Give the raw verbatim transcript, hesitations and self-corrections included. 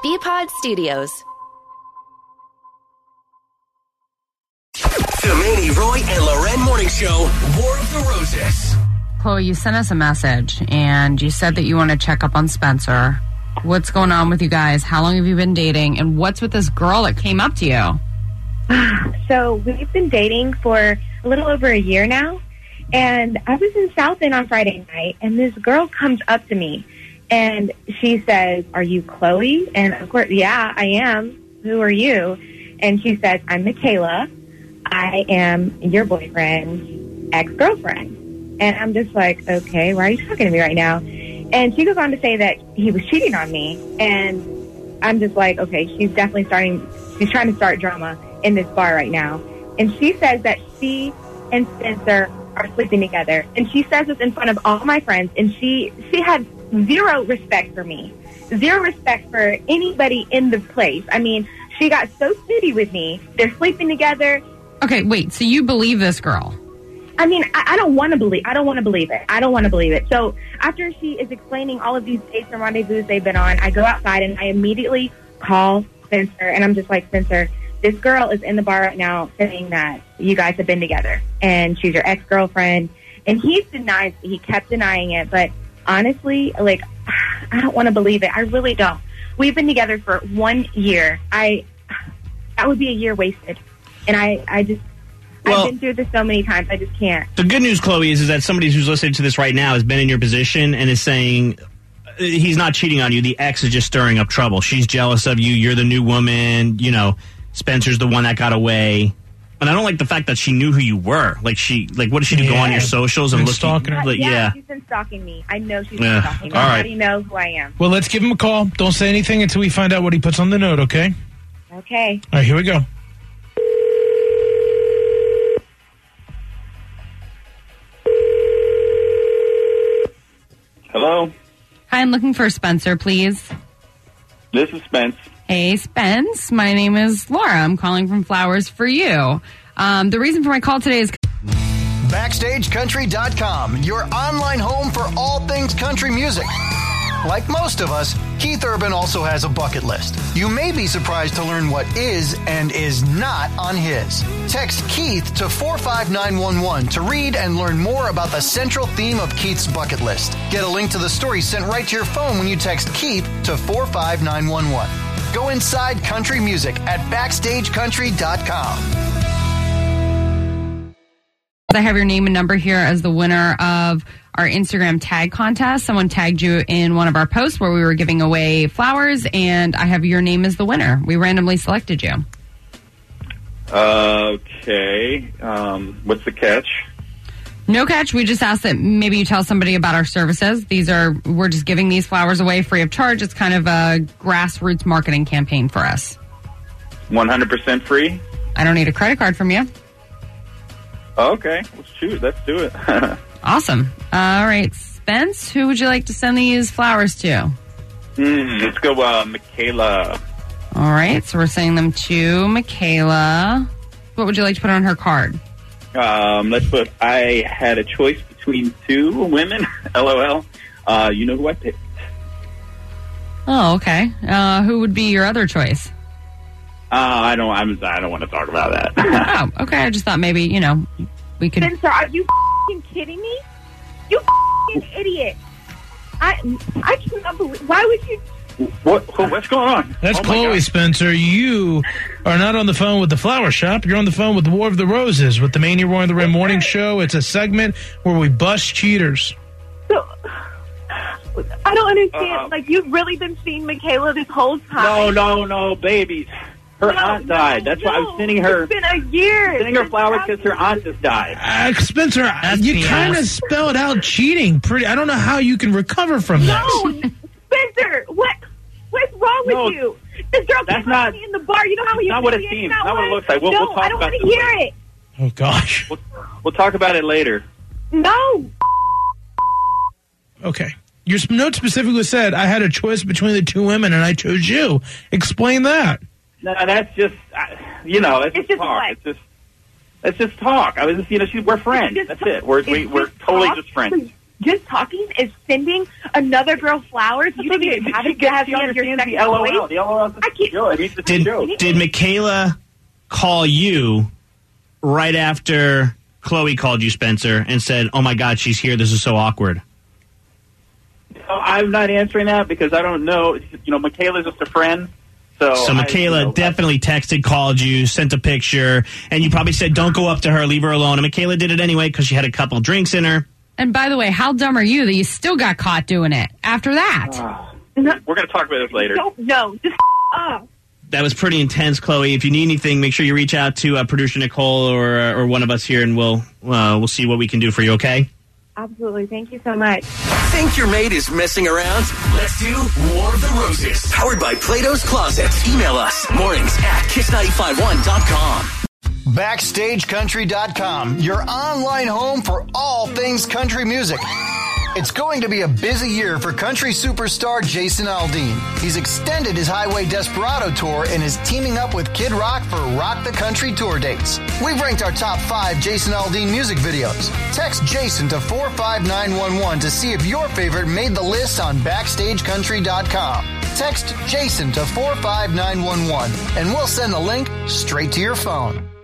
B-Pod Studios. The Manny, Roy, and Loren Morning Show, War of the Roses. Chloe, you sent us a message, and you said that you want to check up on Spencer. What's going on with you guys? How long have you been dating? And what's with this girl that came up to you? So we've been dating for a little over a year now. And I was in South End on Friday night, and this girl comes up to me, and she says, "Are you Chloe?" And, of course, yeah, I am. Who are you? And she says, "I'm Michaela. I am your boyfriend's ex-girlfriend." And I'm just like, okay, why are you talking to me right now? And she goes on to say that he was cheating on me. And I'm just like, okay, she's definitely starting, she's trying to start drama in this bar right now. And she says that she and Spencer are sleeping together. And she says this in front of all my friends. And she, she had zero respect for me, zero respect for anybody in the place. I mean, she got so snitty with me. They're sleeping together. Okay, wait, so you believe this girl? I mean, I, I don't want to believe, I don't want to believe it. I don't want to believe it. So after she is explaining all of these dates and rendezvous they've been on, I go outside and I immediately call Spencer. And I'm just like, Spencer, this girl is in the bar right now saying that you guys have been together and she's your ex-girlfriend. And he denies, he kept denying it. But honestly, like, I don't want to believe it. I really don't. We've been together for one year. I, that would be a year wasted. And I, I just, well, I've been through this so many times, I just can't. The good news, Chloe, is, is that somebody who's listening to this right now has been in your position and is saying he's not cheating on you. The ex is just stirring up trouble. She's jealous of you. You're the new woman. You know, Spencer's the one that got away. And I don't like the fact that she knew who you were. Like, she, like, what did she do? Yeah. Go on your socials and look stalking her? Like, yeah, yeah, she's been stalking me. I know she's yeah. been stalking me. All right. How do you know who I am? Well, let's give him a call. Don't say anything until we find out what he puts on the note, okay? Okay. All right, here we go. Hello? Hi, I'm looking for Spencer, please. This is Spence. Hey, Spence. My name is Laura. I'm calling from Flowers for You. Um, the reason for my call today is... Backstage Country dot com, your online home for all things country music. Like most of us, Keith Urban also has a bucket list. You may be surprised to learn what is and is not on his. Text Keith to four five nine one one to read and learn more about the central theme of Keith's bucket list. Get a link to the story sent right to your phone when you text Keith to four five nine one one. Go inside country music at Backstage Country dot com. I have your name and number here as the winner of our Instagram tag contest. Someone tagged you in one of our posts where we were giving away flowers, and I have your name as the winner. We randomly selected you. Uh, okay. Um, what's the catch? No catch. We just asked that maybe you tell somebody about our services. These are, we're just giving these flowers away free of charge. It's kind of a grassroots marketing campaign for us. one hundred percent free? I don't need a credit card from you. Okay. Let's shoot. Let's do it. Awesome. All right. Spence, who would you like to send these flowers to? Mm, let's go, uh, Michaela. All right. So we're sending them to Michaela. What would you like to put on her card? Um, let's put, I had a choice between two women. LOL. Uh, you know who I picked. Oh, okay. Uh, who would be your other choice? Uh, I don't, I'm, I don't want to talk about that. Oh, okay. I just thought maybe, you know, we could... Spencer, are you f***ing kidding me? You f***ing idiot. I, I cannot believe, why would you... What, what's going on? That's oh Chloe, Spencer. You are not on the phone with the Flower Shop. You're on the phone with the War of the Roses with the Manny, Roy, and the Red Morning Show. It's a segment where we bust cheaters. So, I don't understand. Uh, like, you've really been seeing Michaela this whole time? No, no, no, babies. Her no, aunt died. No, That's no. why I was sending her. It's been a year. Sending her flowers because her aunt just died. Uh, Spencer, That's you kind of spelled out cheating. Pretty. I don't know how you can recover from no, this. Spencer, what? What's wrong with no, you? This girl that's came not, up to me in the bar. You know how not what it seems. Not what it looks like. We'll, no, we'll talk I don't about want to hear later. it. Oh gosh. We'll, we'll talk about it later. No. Okay. Your note specifically said I had a choice between the two women and I chose you. Explain that. No, that's just, you know, it's, it's just just talk. what? It's just, it's just talk. I was just, you know, she, we're friends. Just That's talk. it. We're we, we're just totally talk. just friends. just talking is sending another girl flowers. You didn't even have it. You have She to have your understands sex the L O L. toys. The L O L is I a can't- joke. It's a Did joke. did Michaela call you right after Chloe called you, Spencer, and said, "Oh my God, she's here. This is so awkward"? I'm not answering that because I don't know. You know, Michaela's just a friend. So, So I- Michaela you know, definitely texted, called you, sent a picture, and you probably said, "Don't go up to her, leave her alone." And Michaela did it anyway because she had a couple drinks in her. And by the way, how dumb are you that you still got caught doing it after that? No, We're going to talk about this later. don't, no, just up. That was pretty intense, Chloe. If you need anything, make sure you reach out to uh, producer Nicole or uh, or one of us here, and we'll uh, we'll see what we can do for you. Okay? Absolutely. Thank you so much. Think your mate is messing around? Let's do War of the Roses. Powered by Plato's Closet. Email us mornings at kiss nine five one dot com. Backstage Country dot com, your online home for all things country music. It's going to be a busy year for country superstar Jason Aldean. He's extended his Highway Desperado tour and is teaming up with Kid Rock for Rock the Country tour dates. We've ranked our top five Jason Aldean music videos. Text Jason to four five nine one one to see if your favorite made the list on Backstage Country dot com. Text Jason to four five nine one one and we'll send the link straight to your phone.